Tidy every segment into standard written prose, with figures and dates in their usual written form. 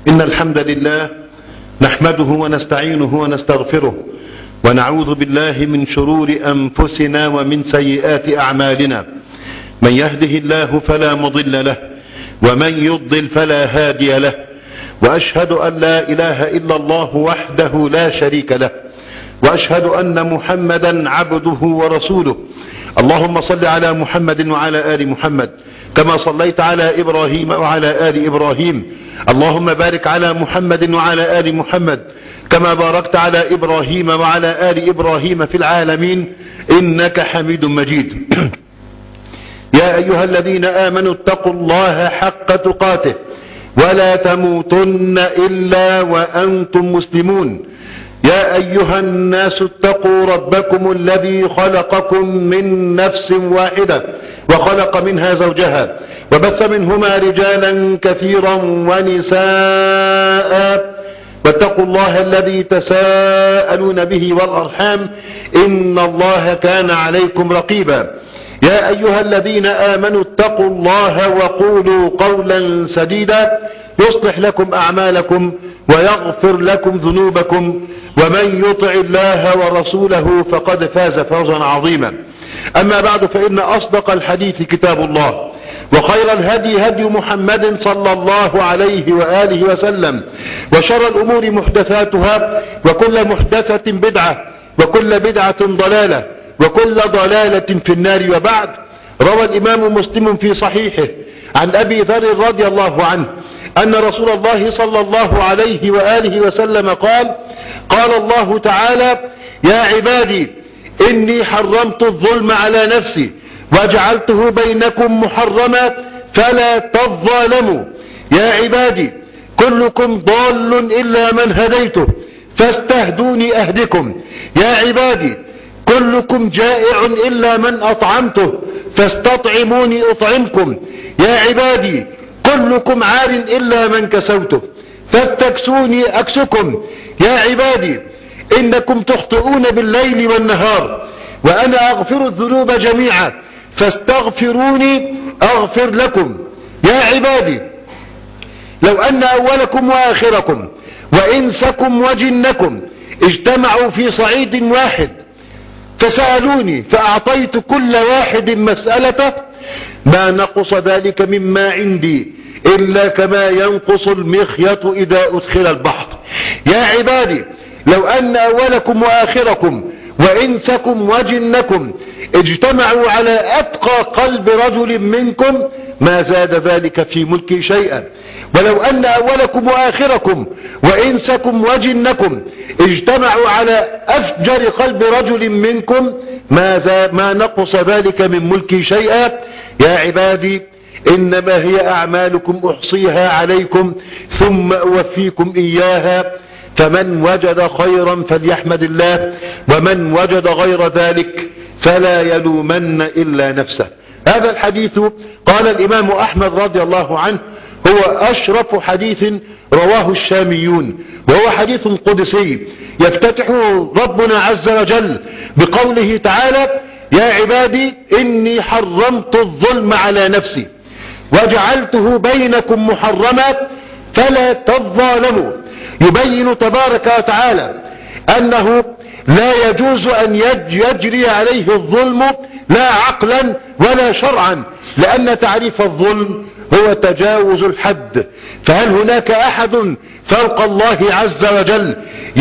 إن الحمد لله نحمده ونستعينه ونستغفره ونعوذ بالله من شرور أنفسنا ومن سيئات أعمالنا. من يهده الله فلا مضل له ومن يضلل فلا هادي له، وأشهد أن لا إله إلا الله وحده لا شريك له، وأشهد أن محمدا عبده ورسوله. اللهم صل على محمد وعلى آل محمد كما صليت على إبراهيم وعلى آل إبراهيم. اللهم بارك على محمد وعلى آل محمد كما باركت على إبراهيم وعلى آل إبراهيم في العالمين إنك حميد مجيد. يا أيها الذين آمنوا اتقوا الله حق تقاته ولا تموتن إلا وأنتم مسلمون. يا أيها الناس اتقوا ربكم الذي خلقكم من نفس واحدة وخلق منها زوجها وبث منهما رجالا كثيرا ونساء، واتقوا الله الذي تساءلون به والأرحام إن الله كان عليكم رقيبا. يا أيها الذين آمنوا اتقوا الله وقولوا قولا سديدا يصلح لكم أعمالكم ويغفر لكم ذنوبكم، ومن يطع الله ورسوله فقد فاز فوزا عظيما. أما بعد، فإن أصدق الحديث كتاب الله، وخير الهدي هدي محمد صلى الله عليه وآله وسلم، وشر الأمور محدثاتها، وكل محدثة بدعة، وكل بدعة ضلالة، وكل ضلالة في النار. وبعد، روى الإمام مسلم في صحيحه عن أبي ذر رضي الله عنه أن رسول الله صلى الله عليه وآله وسلم قال: قال الله تعالى: يا عبادي إني حرمت الظلم على نفسي وجعلته بينكم محرما فلا تظالموا. يا عبادي كلكم ضال إلا من هديته فاستهدوني أهدكم. يا عبادي كلكم جائع إلا من أطعمته فاستطعموني أطعمكم. يا عبادي كلكم عار إلا من كسوته فاستكسوني أكسكم. يا عبادي إنكم تخطئون بالليل والنهار وأنا أغفر الذنوب جميعا فاستغفروني أغفر لكم. يا عبادي لو أن أولكم وآخركم وإنسكم وجنكم اجتمعوا في صعيد واحد فسألوني فأعطيت كل واحد مسألته ما نقص ذلك مما عندي إلا كما ينقص المخيط إذا أدخل البحر. يا عبادي لو أن أولكم وآخركم وإنسكم وجنكم اجتمعوا على أتقى قلب رجل منكم ما زاد ذلك في ملكي شيئا، ولو أن أولكم وآخركم وإنسكم وجنكم اجتمعوا على أفجر قلب رجل منكم ما نقص ذلك من ملكي شيئا. يا عبادي إنما هي أعمالكم أحصيها عليكم ثم أوفيكم إياها، فمن وجد خيرا فليحمد الله، ومن وجد غير ذلك فلا يلومن إلا نفسه. هذا الحديث قال الإمام أحمد رضي الله عنه هو أشرف حديث رواه الشاميون، وهو حديث قدسي يفتتح ربنا عز وجل بقوله تعالى: يا عبادي إني حرمت الظلم على نفسي وجعلته بينكم محرما فلا تظالموا. يبين تبارك وتعالى أنه لا يجوز أن يجري عليه الظلم لا عقلا ولا شرعا، لأن تعريف الظلم هو تجاوز الحد. فهل هناك أحد فوق الله عز وجل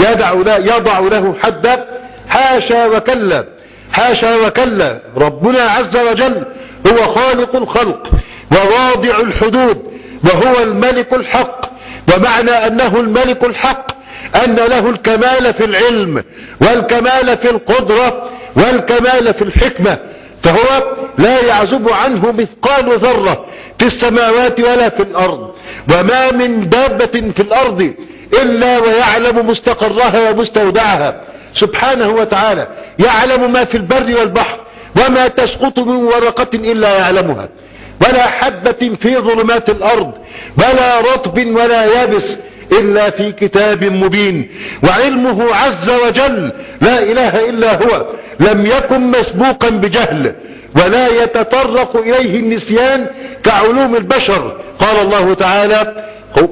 يضع له حدا؟ حاشا وكلا، حاشا وكلا. ربنا عز وجل هو خالق الخلق وواضع الحدود، وهو الملك الحق. ومعنى أنه الملك الحق أن له الكمال في العلم والكمال في القدرة والكمال في الحكمة، فهو لا يعزب عنه مثقال ذرة في السماوات ولا في الأرض، وما من دابة في الأرض إلا ويعلم مستقرها ومستودعها سبحانه وتعالى. يعلم ما في البر والبحر، وما تسقط من ورقة إلا يعلمها، ولا حبة في ظلمات الأرض، ولا رطب ولا يابس إلا في كتاب مبين. وعلمه عز وجل لا إله إلا هو لم يكن مسبوقا بجهل، ولا يتطرق إليه النسيان كعلوم البشر. قال الله تعالى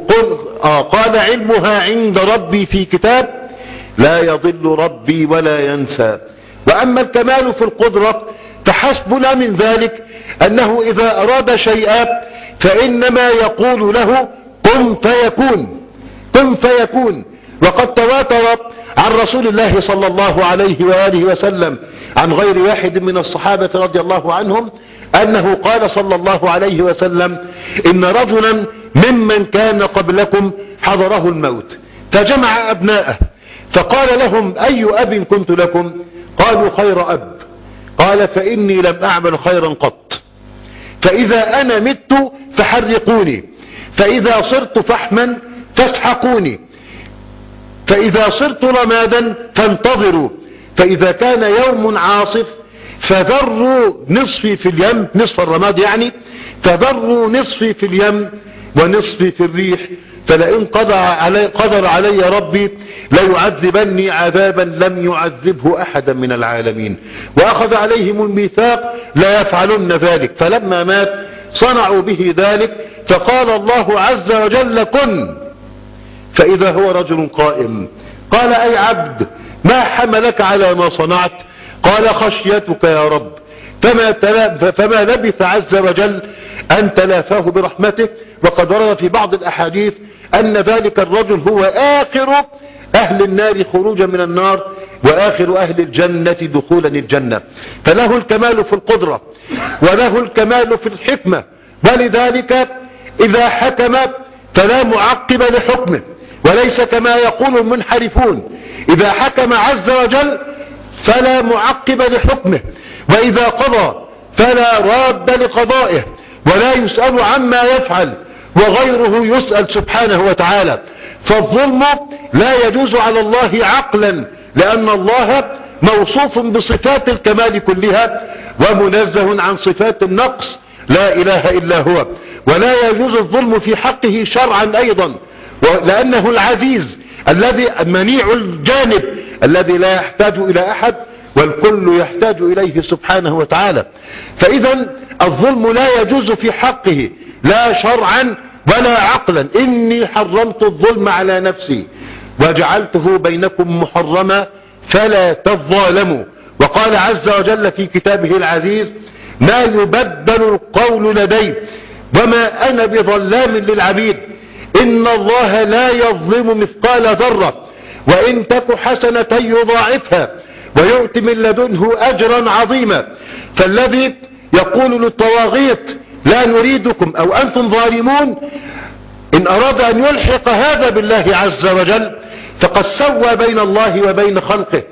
قال علمها عند ربي في كتاب لا يضل ربي ولا ينسى. وأما الكمال في القدرة فحسبنا من ذلك أنه إذا أراد شيئا فإنما يقول له كن فيكون، كن فيكون. وقد تواتر عن رسول الله صلى الله عليه وآله وسلم عن غير واحد من الصحابة رضي الله عنهم أنه قال صلى الله عليه وسلم إن رجلا ممن كان قبلكم حضره الموت فجمع أبناءه فقال لهم أي أب كنت لكم؟ قالوا خير أب. قال فإني لم أعمل خيرا قط، فإذا أنا مت فحرقوني، فإذا صرت فحما فاسحقوني، فإذا صرت رمادا فانتظروا، فإذا كان يوم عاصف فذروا نصفي في اليم، نصف الرماد يعني، فذروا نصفي في اليم ونصفي في الريح، فلئن قدر علي ربي ليعذبني عذابا لم يعذبه أحدا من العالمين. وأخذ عليهم الميثاق لا يفعلن ذلك، فلما مات صنعوا به ذلك، فقال الله عز وجل كن، فإذا هو رجل قائم. قال أي عبد ما حملك على ما صنعت؟ قال خشيتك يا رب. فما لبث عز وجل أن تلافاه برحمته. وقد ورد في بعض الأحاديث أن ذلك الرجل هو آخر أهل النار خروجا من النار وآخر أهل الجنة دخولا الجنة. فله الكمال في القدرة وله الكمال في الحكمة، ولذلك إذا حكم فلا معقب لحكمه، وليس كما يقول المنحرفون إذا حكم عز وجل فلا معقب لحكمه، وإذا قضى فلا راد لقضائه، ولا يسأل عما يفعل وغيره يسأل سبحانه وتعالى. فالظلم لا يجوز على الله عقلا، لأن الله موصوف بصفات الكمال كلها ومنزه عن صفات النقص لا إله إلا هو. ولا يجوز الظلم في حقه شرعا أيضا، لأنه العزيز الذي منيع الجانب الذي لا يحتاج إلى أحد والكل يحتاج إليه سبحانه وتعالى. فإذا الظلم لا يجوز في حقه لا شرعا ولا عقلا. إني حرمت الظلم على نفسي وجعلته بينكم محرما فلا تظالموا. وقال عز وجل في كتابه العزيز ما يبدل القول لدي وما أنا بظلام للعبيد إن الله لا يظلم مثقال ذرة وإن تك حسنة يضاعفها ويؤت من لدنه أجرا عظيما. فالذي يقول للطواغيت لا نريدكم أو أنتم ظالمون إن أراد أن يلحق هذا بالله عز وجل فقد سوى بين الله وبين خلقه.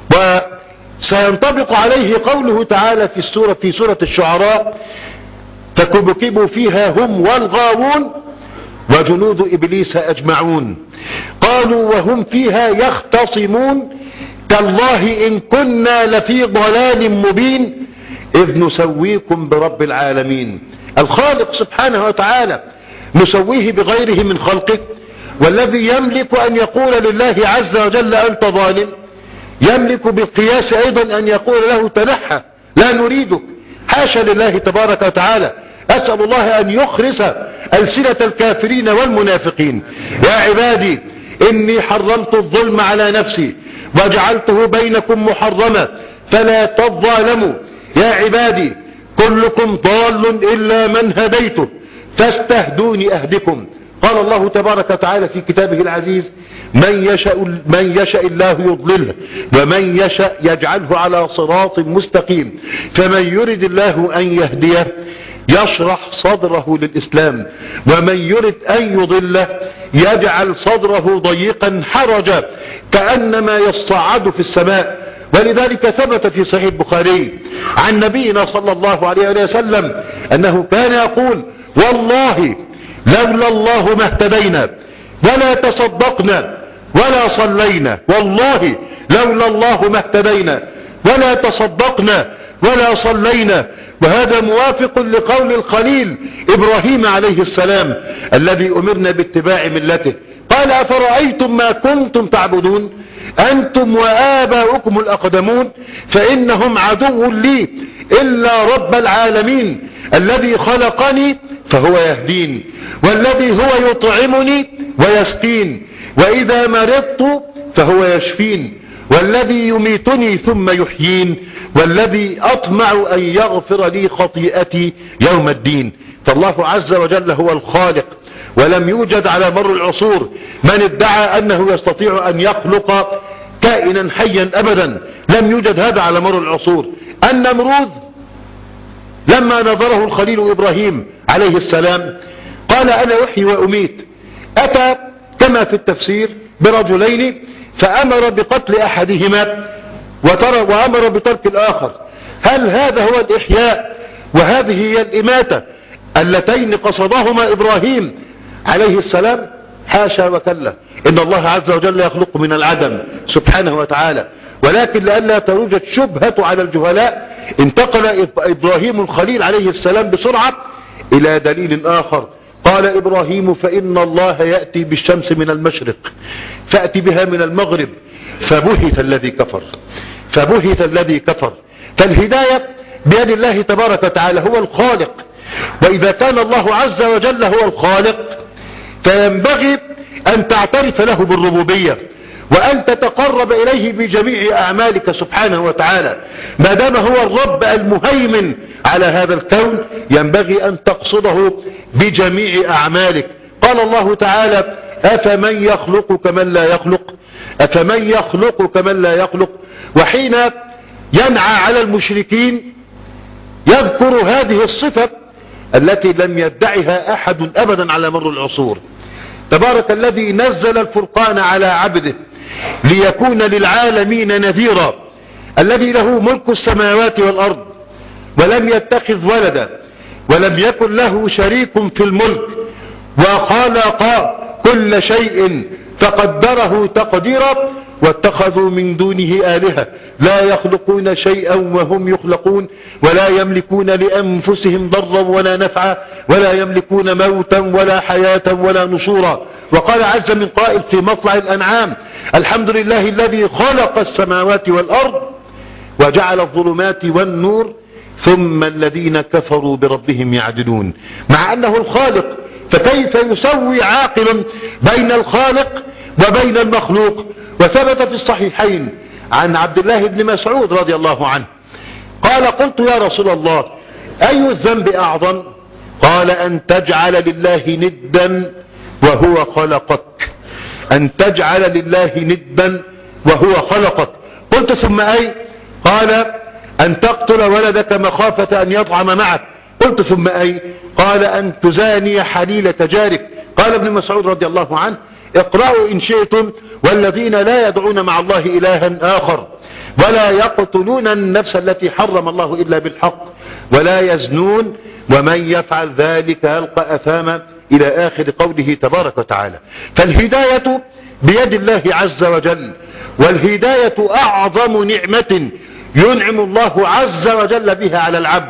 وسينطبق عليه قوله تعالى في سورة الشعراء فكبكبوا فيها هم والغاوون وجنود إبليس أجمعون قالوا وهم فيها يختصمون تالله إن كنا لفي ضلال مبين إذ نسويكم برب العالمين. الخالق سبحانه وتعالى نسويه بغيره من خلقه، والذي يملك أن يقول لله عز وجل أنت ظالم يملك بالقياس أيضا أن يقول له تنحى لا نريدك. حاشا لله تبارك وتعالى. أسأل الله أن يخرس ألسنة الكافرين والمنافقين. يا عبادي إني حرمت الظلم على نفسي وجعلته بينكم محرما فلا تظالموا. يا عبادي كلكم ضال إلا من هديته فاستهدوني أهدكم. قال الله تبارك وتعالى في كتابه العزيز من يشاء الله يضلله ومن يشاء يجعله على صراط مستقيم. فمن يرد الله أن يهديه يشرح صدره للإسلام ومن يرد أن يضله يجعل صدره ضيقا حرجا كأنما يصعد في السماء. ولذلك ثبت في صحيح البخاري عن نبينا صلى الله عليه وسلم أنه كان يقول والله لولا الله ما اهتدينا ولا تصدقنا ولا صلينا، والله لولا الله ما اهتدينا ولا تصدقنا ولا صلينا. وهذا موافق لقول الخليل إبراهيم عليه السلام الذي أمرنا باتباع ملته. قال أفرأيتم ما كنتم تعبدون أنتم وآباؤكم الأقدمون فإنهم عدو لي إلا رب العالمين الذي خلقني فهو يهدين، والذي هو يطعمني ويسقين، وإذا مرضت فهو يشفين، والذي يميتني ثم يحيين، والذي أطمع أن يغفر لي خطيئتي يوم الدين. فالله عز وجل هو الخالق، ولم يوجد على مر العصور من ادعى أنه يستطيع أن يخلق كائنا حيا أبدا، لم يوجد هذا على مر العصور. النمروذ لما نظره الخليل إبراهيم عليه السلام قال أنا أحيي وأميت، أتى كما في التفسير برجلين فأمر بقتل أحدهما وأمر بترك الآخر. هل هذا هو الإحياء وهذه هي الإماتة اللتين قصدهما إبراهيم عليه السلام؟ حاشا وكلا، إن الله عز وجل يخلق من العدم سبحانه وتعالى. ولكن لئلا توجد شبهة على الجهلاء انتقل إبراهيم الخليل عليه السلام بسرعة إلى دليل آخر. قال إبراهيم فإن الله يأتي بالشمس من المشرق فأتي بها من المغرب فبهت الذي كفر، فبهت الذي كفر. فالهداية بيد الله تبارك وتعالى، هو الخالق. وإذا كان الله عز وجل هو الخالق فينبغي أن تعترف له بالربوبية وأن تتقرب إليه بجميع أعمالك سبحانه وتعالى. ما دام هو الرب المهيمن على هذا الكون ينبغي أن تقصده بجميع أعمالك. قال الله تعالى أفمن يخلق كمن لا يخلق، أفمن يخلق كمن لا يخلق. وحين ينعى على المشركين يذكر هذه الصفة التي لم يدعها أحد أبدا على مر العصور. تبارك الذي نزل الفرقان على عبده ليكون للعالمين نذيرا، الذي له ملك السماوات والأرض ولم يتخذ ولدا ولم يكن له شريك في الملك وخلق كل شيء فقدره تقديرا واتخذوا من دونه آلهة لا يخلقون شيئا وهم يخلقون ولا يملكون لأنفسهم ضرا ولا نفعا ولا يملكون موتا ولا حياة ولا نشورا. وقال عز من قائل في مطلع الأنعام الحمد لله الذي خلق السماوات والأرض وجعل الظلمات والنور ثم الذين كفروا بربهم يعدلون. مع أنه الخالق فكيف يسوي عاقلا بين الخالق وبين المخلوق؟ وثبت في الصحيحين عن عبد الله بن مسعود رضي الله عنه قال قلت يا رسول الله أي الذنب أعظم؟ قال أن تجعل لله ندا وهو خلقك، أن تجعل لله ندا وهو خلقك. قلت ثم أي؟ قال أن تقتل ولدك مخافة أن يطعم معك. قلت ثم أي؟ قال أن تزاني حليلة جارك. قال ابن مسعود رضي الله عنه اقرأوا إن شئتم والذين لا يدعون مع الله إلها آخر ولا يقتلون النفس التي حرم الله إلا بالحق ولا يزنون ومن يفعل ذلك يلقى أثاما إلى آخر قوله تبارك وتعالى. فالهداية بيد الله عز وجل، والهداية أعظم نعمة ينعم الله عز وجل بها على العبد.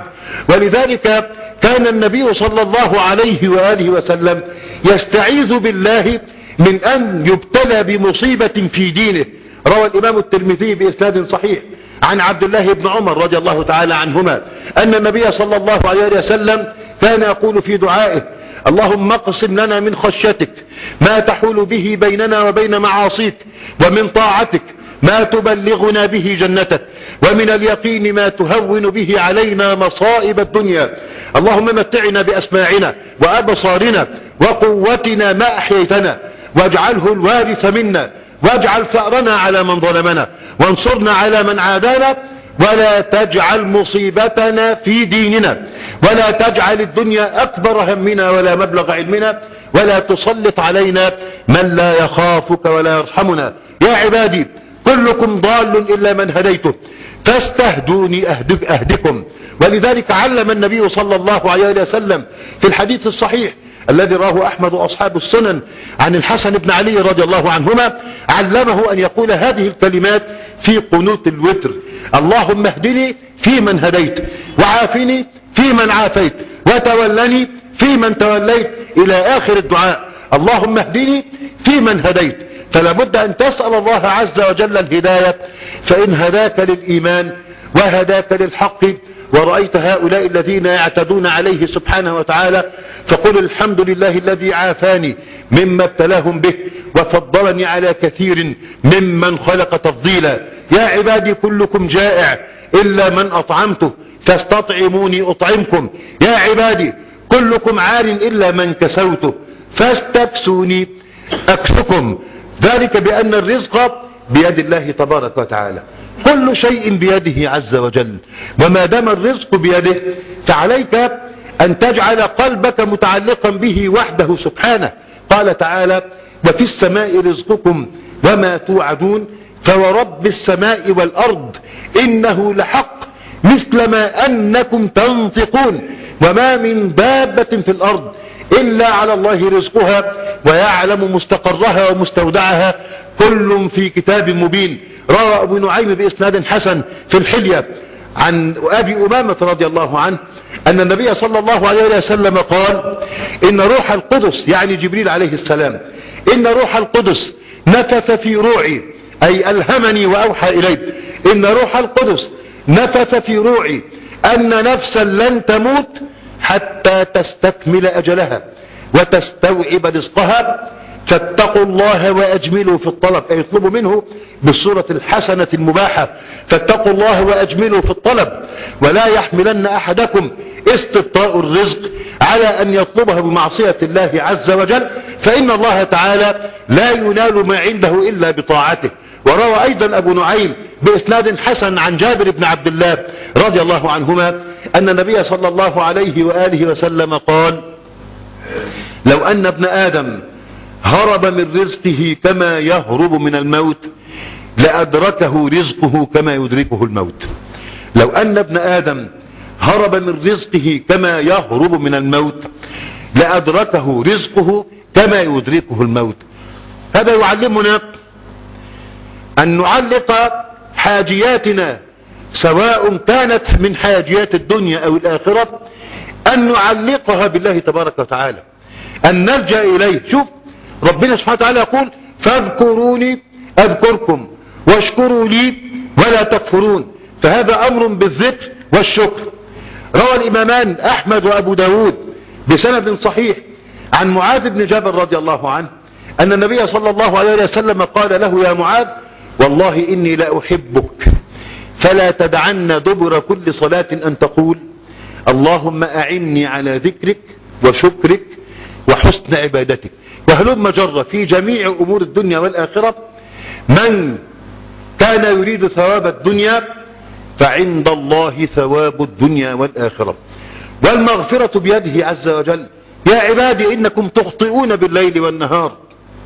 ولذلك كان النبي صلى الله عليه وآله وسلم يستعيذ بالله من أن يبتلى بمصيبة في دينه. روى الإمام الترمذي بإسناد صحيح عن عبد الله بن عمر رضي الله تعالى عنهما أن النبي صلى الله عليه وسلم كان يقول في دعائه اللهم اقسم لنا من خشيتك ما تحول به بيننا وبين معاصيك، ومن طاعتك ما تبلغنا به جنتك، ومن اليقين ما تهون به علينا مصائب الدنيا. اللهم متعنا بأسماعنا وأبصارنا وقوتنا ما أحييتنا واجعله الوارث منا واجعل ثأرنا على من ظلمنا وانصرنا على من عادانا ولا تجعل مصيبتنا في ديننا ولا تجعل الدنيا أكبر همنا ولا مبلغ علمنا ولا تسلط علينا من لا يخافك ولا يرحمنا. يا عبادي كلكم ضال إلا من هديته فاستهدوني أهدكم. ولذلك علم النبي صلى الله عليه وسلم في الحديث الصحيح الذي راه أحمد وأصحاب السنن عن الحسن بن علي رضي الله عنهما علمه أن يقول هذه الكلمات في قنوت الوتر: اللهم اهدني فيمن هديت وعافني فيمن عافيت وتولني فيمن توليت إلى آخر الدعاء. اللهم اهدني فيمن هديت فلا بد أن تسأل الله عز وجل الهداية، فإن هداك للإيمان وهداك للحق ورأيت هؤلاء الذين يعتدون عليه سبحانه وتعالى فقل الحمد لله الذي عافاني مما ابتلاهم به وفضلني على كثير ممن خلق تفضيلا. يا عبادي كلكم جائع إلا من أطعمته فاستطعموني أطعمكم. يا عبادي كلكم عار إلا من كسوته فاستكسوني أكسكم. ذلك بأن الرزق بيد الله تبارك وتعالى، كل شيء بيده عز وجل، وما دام الرزق بيده فعليك أن تجعل قلبك متعلقا به وحده سبحانه. قال تعالى وفي السماء رزقكم وما توعدون فورب السماء والأرض إنه لحق مثل ما أنكم تنطقون وما من دابة في الأرض إلا على الله رزقها ويعلم مستقرها ومستودعها كل في كتاب مبين. روى أبو نعيم بإسناد حسن في الحلية عن أبي أمامة رضي الله عنه أن النبي صلى الله عليه وسلم قال إن روح القدس يعني جبريل عليه السلام إن روح القدس نفث في روعي أي ألهمني وأوحى إلي إن روح القدس نفث في روعي أن نفسا لن تموت حتى تستكمل أجلها وتستوعب رزقها فاتقوا الله وأجملوا في الطلب، أي يطلبوا منه بالصورة الحسنة المباحة. فاتقوا الله وأجملوا في الطلب ولا يحملن أحدكم استبطاء الرزق على أن يطلبه بمعصية الله عز وجل، فإن الله تعالى لا ينال ما عنده إلا بطاعته. وروى أيضا أبو نعيم بإسناد حسن عن جابر بن عبد الله رضي الله عنهما أن النبي صلى الله عليه وآله وسلم قال لو أن ابن آدم هرب من رزقه كما يهرب من الموت لأدركه رزقه كما يدركه الموت. لو أن ابن آدم هرب من رزقه كما يهرب من الموت لأدركه رزقه كما يدركه الموت. هذا يعلمنا أن نعلق حاجياتنا سواء كانت من حاجيات الدنيا أو الآخرة أن نعلقها بالله تبارك وتعالى، أن نلجأ إليه. شوف ربنا سبحانه وتعالى يقول فاذكروني أذكركم واشكروا لي ولا تكفرون، فهذا أمر بالذكر والشكر. روى الإمامان أحمد وأبو داود بسند صحيح عن معاذ بن جبل رضي الله عنه أن النبي صلى الله عليه وسلم قال له يا معاذ والله إني لأحبك فلا تدعن دبر كل صلاة أن تقول اللهم أعني على ذكرك وشكرك وحسن عبادتك. وهلم جر في جميع أمور الدنيا والآخرة من كان يريد ثواب الدنيا فعند الله ثواب الدنيا والآخرة والمغفرة بيده عز وجل. يا عبادي إنكم تخطئون بالليل والنهار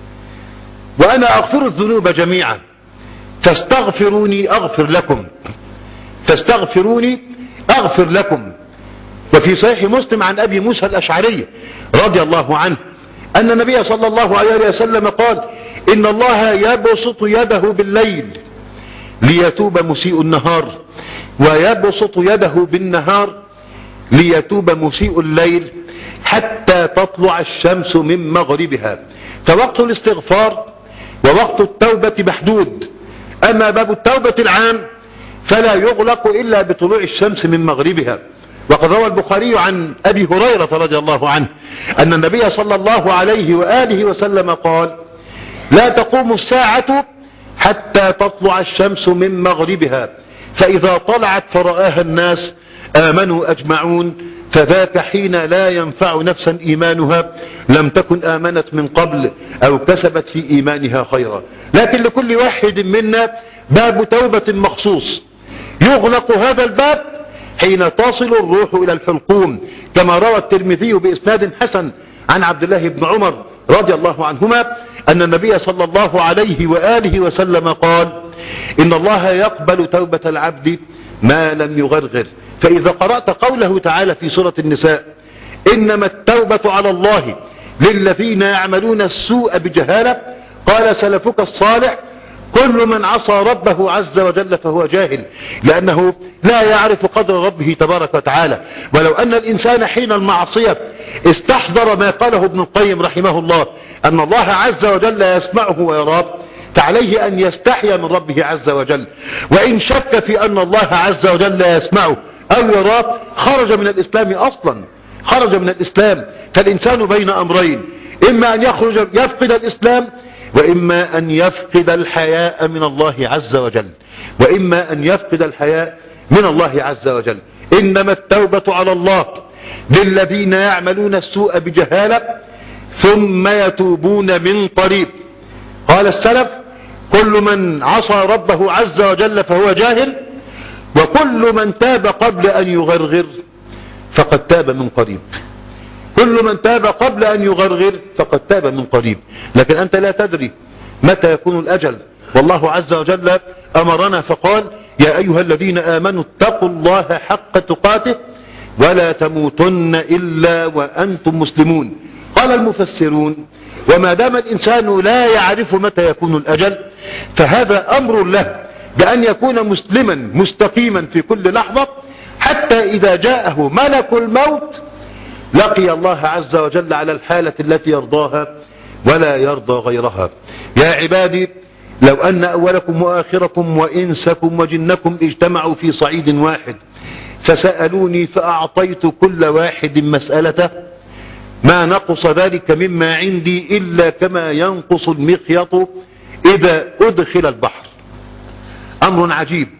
وأنا أغفر الذنوب جميعا فاستغفروني أغفر لكم فاستغفروني أغفر لكم. وفي صحيح مسلم عن أبي موسى الأشعري رضي الله عنه أن النبي صلى الله عليه وسلم قال إن الله يبسط يده بالليل ليتوب مسيء النهار ويبسط يده بالنهار ليتوب مسيء الليل حتى تطلع الشمس من مغربها. فوقت الاستغفار ووقت التوبة محدود، أما باب التوبة العام فلا يغلق إلا بطلوع الشمس من مغربها. وقد روى البخاري عن أبي هريرة رضي الله عنه أن النبي صلى الله عليه وآله وسلم قال لا تقوم الساعة حتى تطلع الشمس من مغربها فإذا طلعت فرآها الناس آمنوا أجمعون فذاك حين لا ينفع نفسا إيمانها لم تكن آمنت من قبل أو كسبت في إيمانها خيرا. لكن لكل واحد منا باب توبة مخصوص يغلق هذا الباب حين تصل الروح إلى الحلقوم، كما روى الترمذي بإسناد حسن عن عبد الله بن عمر رضي الله عنهما أن النبي صلى الله عليه وآله وسلم قال إن الله يقبل توبة العبد ما لم يغرغر. فإذا قرأت قوله تعالى في سورة النساء إنما التوبة على الله للذين يعملون السوء بجهالة قال سلفك الصالح كل من عصى ربه عز وجل فهو جاهل لأنه لا يعرف قدر ربه تبارك وتعالى. ولو أن الإنسان حين المعصية استحضر ما قاله ابن القيم رحمه الله أن الله عز وجل يسمعه ويراه فعليه أن يستحيا من ربه عز وجل. وإن شك في أن الله عز وجل يسمعه أو يراه خرج من الإسلام أصلا، خرج من الإسلام. فالإنسان بين أمرين، إما أن يفقد الإسلام، وإما أن يفقد الحياء من الله عز وجل، وإما أن يفقد الحياء من الله عز وجل. إنما التوبة على الله للذين يعملون السوء بجهالة ثم يتوبون من قريب. قال السلف: كل من عصى ربه عز وجل فهو جاهل، وكل من تاب قبل أن يغرغر فقد تاب من قريب. كل من تاب قبل أن يغرغر فقد تاب من قريب. لكن أنت لا تدري متى يكون الأجل، والله عز وجل أمرنا فقال: يا أيها الذين آمنوا اتقوا الله حق تقاته ولا تموتن إلا وأنتم مسلمون. قال المفسرون: وما دام الإنسان لا يعرف متى يكون الأجل فهذا أمر له بأن يكون مسلما مستقيما في كل لحظة، حتى إذا جاءه ملك الموت لقي الله عز وجل على الحالة التي يرضاها ولا يرضى غيرها. يا عبادي، لو أن أولكم وآخركم وإنسكم وجنكم اجتمعوا في صعيد واحد فسألوني فأعطيت كل واحد مسألته ما نقص ذلك مما عندي إلا كما ينقص المخيط إذا أدخل البحر. أمر عجيب،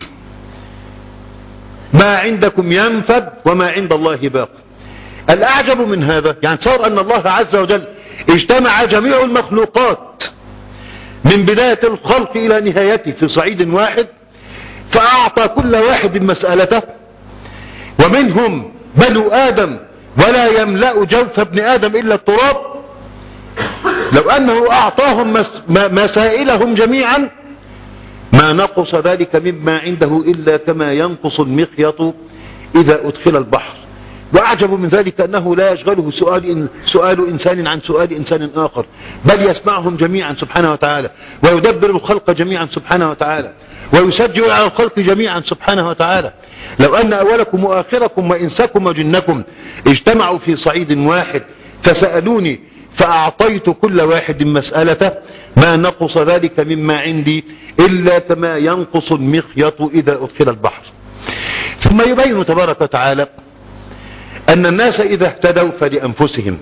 ما عندكم ينفد وما عند الله باق. الأعجب من هذا يعني تصور أن الله عز وجل اجتمع جميع المخلوقات من بداية الخلق إلى نهايته في صعيد واحد فأعطى كل واحد مسألته، ومنهم بنو آدم ولا يملأ جوف ابن آدم إلا التراب. لو أنه أعطاهم مسائلهم جميعا ما نقص ذلك مما عنده إلا كما ينقص المخيط إذا أدخل البحر. وأعجب من ذلك أنه لا يشغله سؤال إنسان عن سؤال إنسان آخر، بل يسمعهم جميعا سبحانه وتعالى، ويدبر الخلق جميعا سبحانه وتعالى، ويسجل على الخلق جميعا سبحانه وتعالى. لو أن أولكم وآخركم وإنسكم وجنكم اجتمعوا في صعيد واحد فسألوني فأعطيت كل واحد مسألته ما نقص ذلك مما عندي إلا كما ينقص المخيط إذا أدخل البحر. ثم يبين تبارك وتعالى أن الناس إذا اهتدوا فلأنفسهم،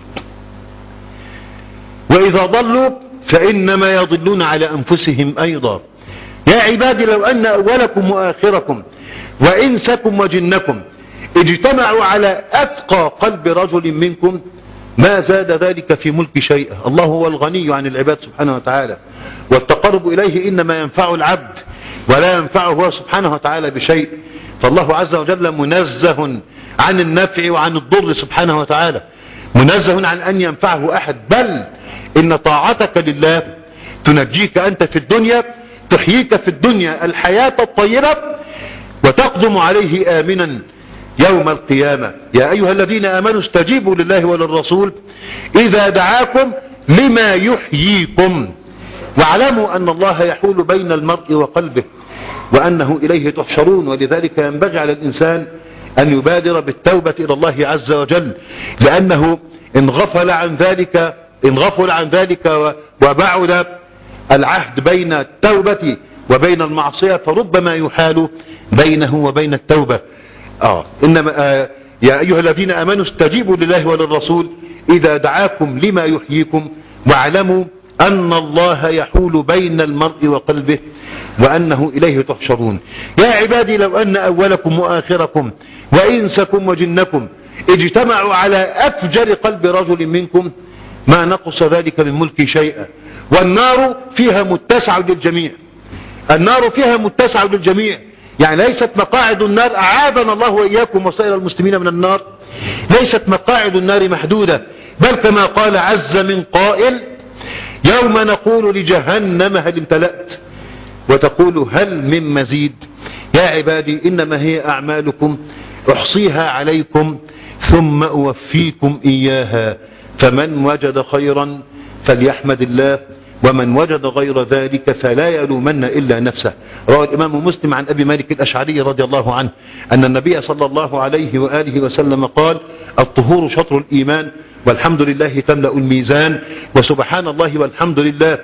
وإذا ضلوا فإنما يضلون على أنفسهم أيضا. يا عبادي، لو أن أولكم وآخركم وإنسكم وجنكم اجتمعوا على أتقى قلب رجل منكم ما زاد ذلك في ملك شيئا. الله هو الغني عن العباد سبحانه وتعالى، والتقرب إليه إنما ينفع العبد ولا ينفعه هو سبحانه وتعالى بشيء. فالله عز وجل منزه عن النفع وعن الضر سبحانه وتعالى، منزه عن أن ينفعه أحد. بل إن طاعتك لله تنجيك أنت في الدنيا، تحييك في الدنيا الحياة الطيبة، وتقدم عليه آمنا يوم القيامة. يا أيها الذين آمنوا استجيبوا لله وللرسول إذا دعاكم لما يحييكم، واعلموا أن الله يحول بين المرء وقلبه وأنه إليه تحشرون. ولذلك ينبغي على الإنسان أن يبادر بالتوبة إلى الله عز وجل، لأنه إن غفل عن ذلك وبعد العهد بين التوبة وبين المعصية فربما يحال بينه وبين التوبة. إنما يا أيها الذين آمنوا استجيبوا لله وللرسول إذا دعاكم لما يحييكم واعلموا أن الله يحول بين المرء وقلبه وأنه إليه تحشرون. يا عبادي، لو أن أولكم وآخركم وإنسكم وجنكم اجتمعوا على أفجر قلب رجل منكم ما نقص ذلك من ملك شيئا. والنار فيها متسع للجميع، النار فيها متسع للجميع، يعني ليست مقاعد النار، أعاذنا الله وإياكم وسائر المسلمين من النار، ليست مقاعد النار محدودة، بل كما قال عز من قائل يوم نقول لجهنم هل امتلأت وتقول هل من مزيد. يا عبادي، إنما هي أعمالكم أحصيها عليكم ثم أوفيكم إياها، فمن وجد خيرا فليحمد الله ومن وجد غير ذلك فلا يلومن إلا نفسه. روى الإمام مسلم عن أبي مالك الأشعري رضي الله عنه أن النبي صلى الله عليه وآله وسلم قال الطهور شطر الإيمان والحمد لله تملأ الميزان وسبحان الله والحمد لله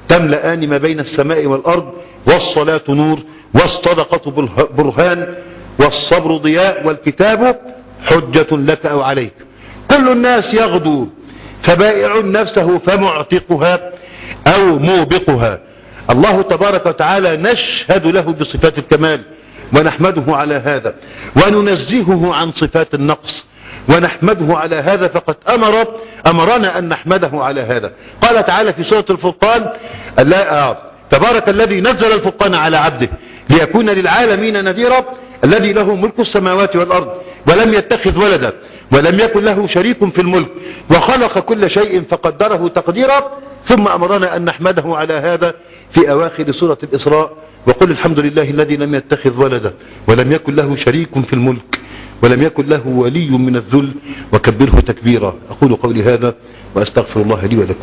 تملأان ما بين السماء والأرض، والصلاة نور، والصدقة برهان، والصبر ضياء، والكتاب حجة لك أو عليك. كل الناس يغدو فبائع نفسه فمعتقها أو موبقها. الله تبارك وتعالى نشهد له بصفات الكمال ونحمده على هذا، وننزهه عن صفات النقص ونحمده على هذا، فقد أمرنا أن نحمده على هذا. قال تعالى في سورة الفرقان: تبارك الذي نزل الفرقان على عبده ليكون للعالمين نذيرا، الذي له ملك السماوات والأرض ولم يتخذ ولدا ولم يكن له شريك في الملك وخلق كل شيء فقدره تقديرا. ثم أمرنا أن نحمده على هذا في أواخر سورة الإسراء: وقل الحمد لله الذي لم يتخذ ولدا ولم يكن له شريك في الملك ولم يكن له ولي من الذل وكبره تكبيرا. أقول قولي هذا وأستغفر الله لي ولكم.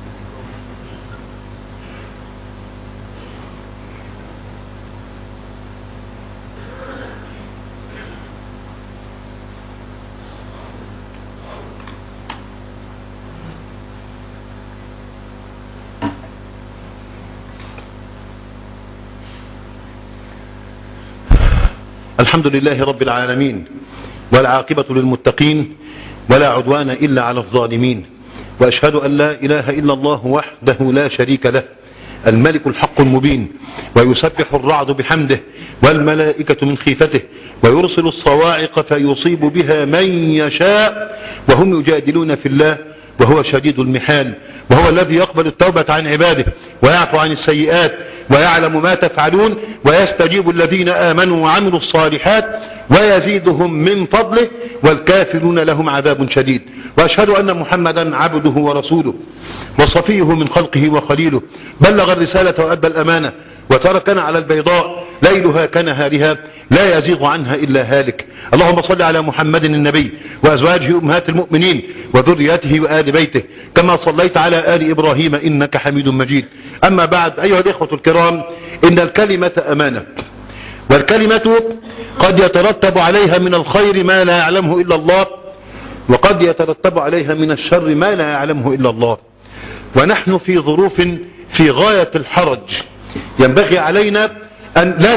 الحمد لله رب العالمين، والعاقبة للمتقين، ولا عدوان إلا على الظالمين، وأشهد أن لا إله إلا الله وحده لا شريك له الملك الحق المبين، ويسبح الرعد بحمده والملائكة من خيفته، ويرسل الصواعق فيصيب بها من يشاء، وهم يجادلون في الله وهو شديد المحال، وهو الذي يقبل التوبة عن عباده ويعفو عن السيئات ويعلم ما تفعلون، ويستجيب الذين آمنوا وعملوا الصالحات ويزيدهم من فضله، والكافرون لهم عذاب شديد. وأشهد أن محمدا عبده ورسوله وصفيه من خلقه وخليله، بلغ الرسالة وأدى الأمانة وتركنا على البيضاء ليلها كنهارها لا يزيغ عنها إلا هالك. اللهم صل على محمد النبي وأزواجه أمهات المؤمنين وذرياته وآل بيته كما صليت على آل إبراهيم إنك حميد مجيد. أما بعد، أيها الإخوة الكرام، إن الكلمة أمانة، والكلمة قد يترتب عليها من الخير ما لا يعلمه إلا الله، وقد يترتب عليها من الشر ما لا يعلمه إلا الله. ونحن في ظروف في غاية الحرج، ينبغي علينا أن لا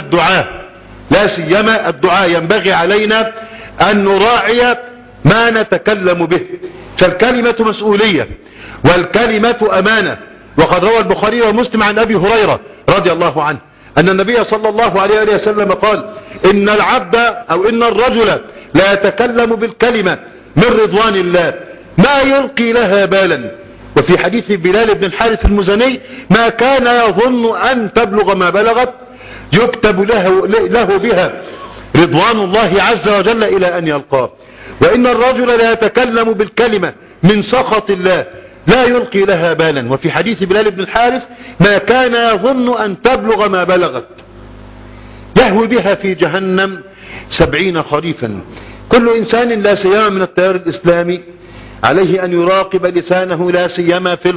سيما الدعاء ينبغي علينا أن نراعي ما نتكلم به، فالكلمة مسؤولية والكلمة أمانة. وقد روى البخاري ومسلم عن أبي هريرة رضي الله عنه أن النبي صلى الله عليه وسلم قال: إن العبد أو إن الرجل لا يتكلم بالكلمة من رضوان الله ما يلقي لها بالا. وفي حديث بلال بن الحارث المزني: ما كان يظن أن تبلغ ما بلغت يكتب له بها رضوان الله عز وجل إلى أن يلقاه. وإن الرجل لا يتكلم بالكلمة من سخط الله لا يلقي لها بالا. وفي حديث بلال بن الحارث: ما كان يظن أن تبلغ ما بلغت يهوي بها في جهنم 70 خريفا. كل إنسان لا سيما من التيار الإسلامي عليه أن يراقب لسانه، لا سيما في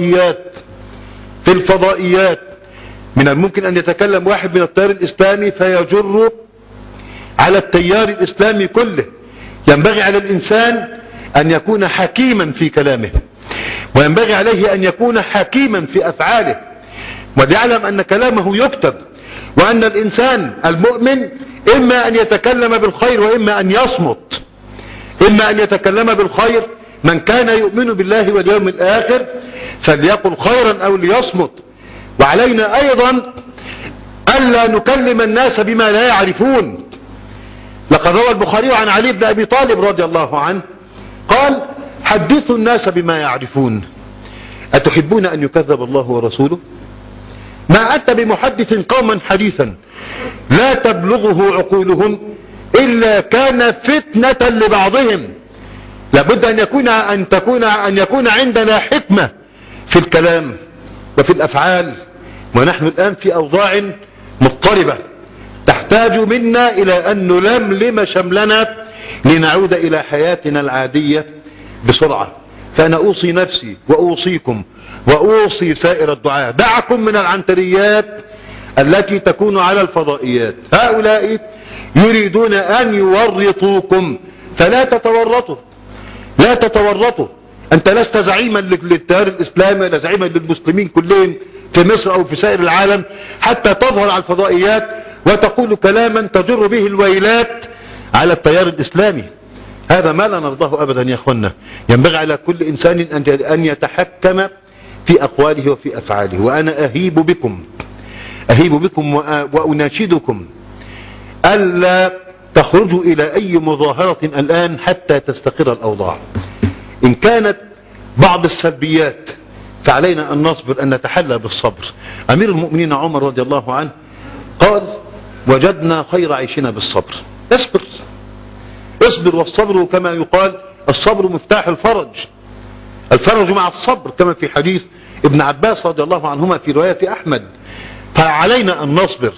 الفضائيات. من الممكن أن يتكلم واحد من التيار الإسلامي فيجر على التيار الإسلامي كله. ينبغي على الإنسان أن يكون حكيما في كلامه، وينبغي عليه أن يكون حكيما في أفعاله، وليعلم أن كلامه يكتب، وأن الإنسان المؤمن إما أن يتكلم بالخير وإما أن يصمت. إما أن يتكلم بالخير، من كان يؤمن بالله واليوم الآخر فليقل خيرا أو ليصمت. وعلينا أيضا ألا نكلم الناس بما لا يعرفون. لقد روى البخاري عن علي بن أبي طالب رضي الله عنه قال: حدثوا الناس بما يعرفون، أتحبون أن يكذب الله ورسوله؟ ما أنت بمحدث قوما حديثا لا تبلغه عقولهم إلا كان فتنة لبعضهم. لابد أن يكون عندنا حكمة في الكلام وفي الأفعال. ونحن الآن في أوضاع مضطربة تحتاج منا إلى أن نلملم شملنا لنعود إلى حياتنا العادية بسرعة. فأنا أوصي نفسي وأوصيكم وأوصي سائر الدعاة: دعكم من العنتريات التي تكون على الفضائيات. هؤلاء يريدون أن يورطوكم، فلا تتورطوا. أنت لست زعيما للتيار الإسلامي ولا زعيما للمسلمين كلهم في مصر أو في سائر العالم حتى تظهر على الفضائيات وتقول كلاما تجر به الويلات على التيار الإسلامي. هذا ما لا نرضاه أبدا يا أخوانا. ينبغي على كل إنسان أن يتحكم في أقواله وفي أفعاله. وأنا أهيب بكم وأناشدكم ألا تخرجوا إلى أي مظاهرة الآن حتى تستقر الأوضاع. إن كانت بعض السلبيات فعلينا أن نصبر، أن نتحلى بالصبر. أمير المؤمنين عمر رضي الله عنه قال: وجدنا خير عيشنا بالصبر. اصبر، والصبر كما يقال الصبر مفتاح الفرج مع الصبر، كما في حديث ابن عباس رضي الله عنهما في رواية أحمد. فعلينا أن نصبر.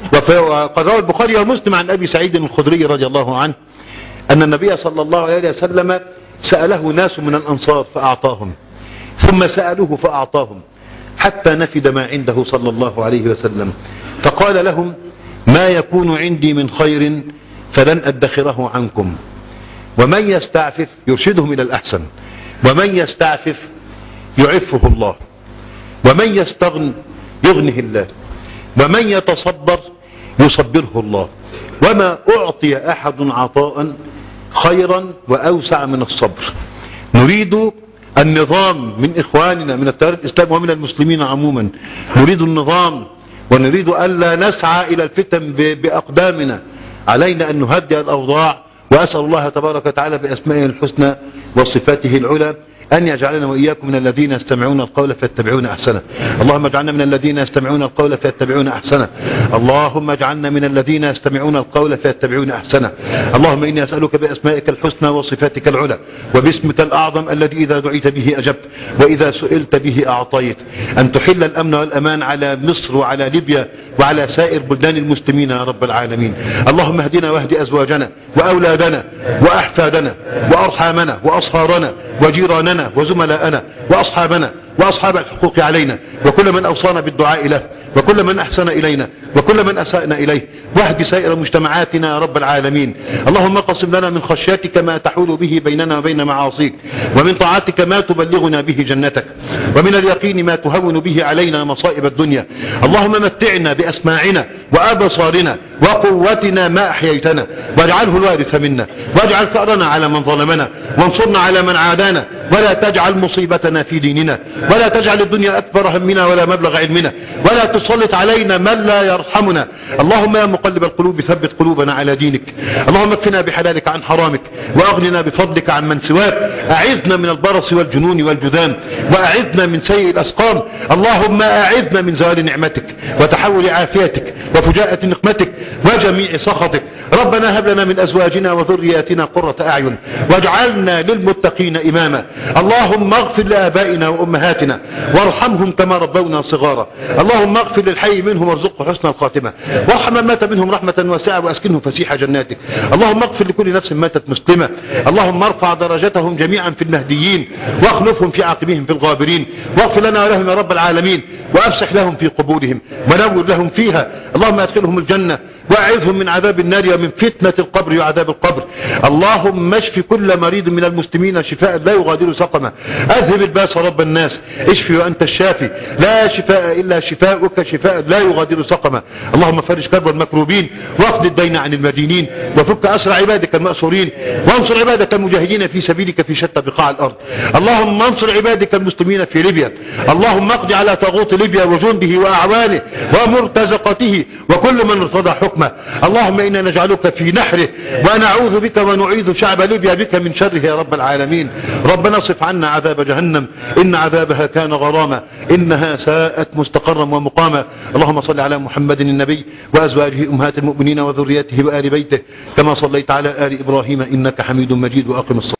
وقد روى البخاري ومسلم عن أبي سعيد الخدري رضي الله عنه أن النبي صلى الله عليه وسلم سأله ناس من الأنصار فأعطاهم، ثم سألوه فأعطاهم، حتى نفد ما عنده صلى الله عليه وسلم. فقال لهم: ما يكون عندي من خير فلن أدخره عنكم، ومن يستعفف يرشدهم إلى الأحسن، ومن يستعفف يعفه الله، ومن يستغن يغنه الله، ومن يتصبر يصبره الله. وما أعطي أحد عطاء خيرا وأوسع من الصبر. نريد النظام من إخواننا من التيار الإسلامي ومن المسلمين عموما، نريد النظام، ونريد ألا نسعى إلى الفتن بأقدامنا. علينا أن نهدئ الأوضاع، وأسأل الله تبارك وتعالى بأسمائه الحسنى وصفاته العلى أن يجعلنا وإياكم من الذين يستمعون القول فيتبعون أحسنه. اللهم اجعلنا من الذين يستمعون القول فيتبعون أحسنه. اللهم اجعلنا من الذين يستمعون القول فيتبعون أحسنه. اللهم إني أسألك بأسمائك الحسنى وصفاتك العلى وباسمك الأعظم الذي إذا دعيت به أجبت وإذا سئلت به أعطيت، أن تحل الأمن والأمان على مصر وعلى ليبيا وعلى سائر بلدان المسلمين يا رب العالمين. اللهم اهدنا واهد أزواجنا وأولادنا وأحفادنا وأرحامنا وأصهارنا وجيراننا وزملاءنا وأصحابنا وأصحاب الحقوق علينا، وكل من أوصانا بالدعاء له، وكل من أحسن إلينا، وكل من أساءنا إليه، واهد سائر مجتمعاتنا يا رب العالمين. اللهم قسم لنا من خشيتك ما تحول به بيننا وبين معاصيك، ومن طاعتك ما تبلغنا به جنتك، ومن اليقين ما تهون به علينا مصائب الدنيا. اللهم متعنا بأسماعنا وأبصارنا وقوتنا ما أحييتنا، واجعله الوارث منا، واجعل ثأرنا على من ظلمنا، وانصرنا على من عادانا، ولا تجعل مصيبتنا في ديننا، ولا تجعل الدنيا أكبر همنا ولا مبلغ علمنا، ولا تسلط علينا من لا يرحمنا. اللهم يا مقلب القلوب ثبت قلوبنا على دينك. اللهم اكفنا بحلالك عن حرامك، وأغننا بفضلك عن من سواك. أعذنا من البرص والجنون والجذام، وأعذنا من سيء الأسقام. اللهم أعذنا من زوال نعمتك وتحول عافيتك وفجاءة نقمتك وجميع سخطك. ربنا هب لنا من أزواجنا وذرياتنا قرة أعين واجعلنا للمتقين إماما. اللهم اغفر لآبائنا وأمهاتنا وارحمهم كما ربونا صغارا. اللهم اغفر للحي منهم وارزقه حسن الخاتمة، وارحم من مات منهم رحمة واسعة واسكنه فسيح جناتك. اللهم اغفر لكل نفس ماتت مسلمة. اللهم ارفع درجتهم جميعا في المهديين، واخلفهم في عاقبهم في الغابرين، واغفر لنا ولهم يا رب العالمين، وافسح لهم في قبورهم ونور لهم فيها. اللهم ادخلهم الجنة واعذهم من عذاب النار ومن فتنة القبر وعذاب القبر. اللهم اشف كل مريض من المسلمين شفاء لا يغادر سقما. اذهب الباس رب الناس، اشفي وانت الشافي، لا شفاء الا شفاؤك شفاء لا يغادر سقما. اللهم فرج كرب المكروبين، واقض الدين عن المدينين، وفك اسر عبادك المأسورين، وانصر عبادك المجاهدين في سبيلك في شتى بقاع الارض. اللهم انصر عبادك المسلمين في ليبيا. اللهم اقض على طاغوت ليبيا وجنده واعوانه ومرتزقته وكل من ارتضى حكمه. اللهم انا نجعلك في نحره، ونعوذ بك ونعيذ شعب ليبيا بك من شره يا رب العالمين. ربنا اصرف عنا عذاب جهنم إن عذابها كان غراما، إنها ساءت مستقرا ومقاما. اللهم صل على محمد النبي وأزواجه أمهات المؤمنين وذريته وآل بيته كما صليت على آل إبراهيم إنك حميد مجيد. وأقم الصلاة.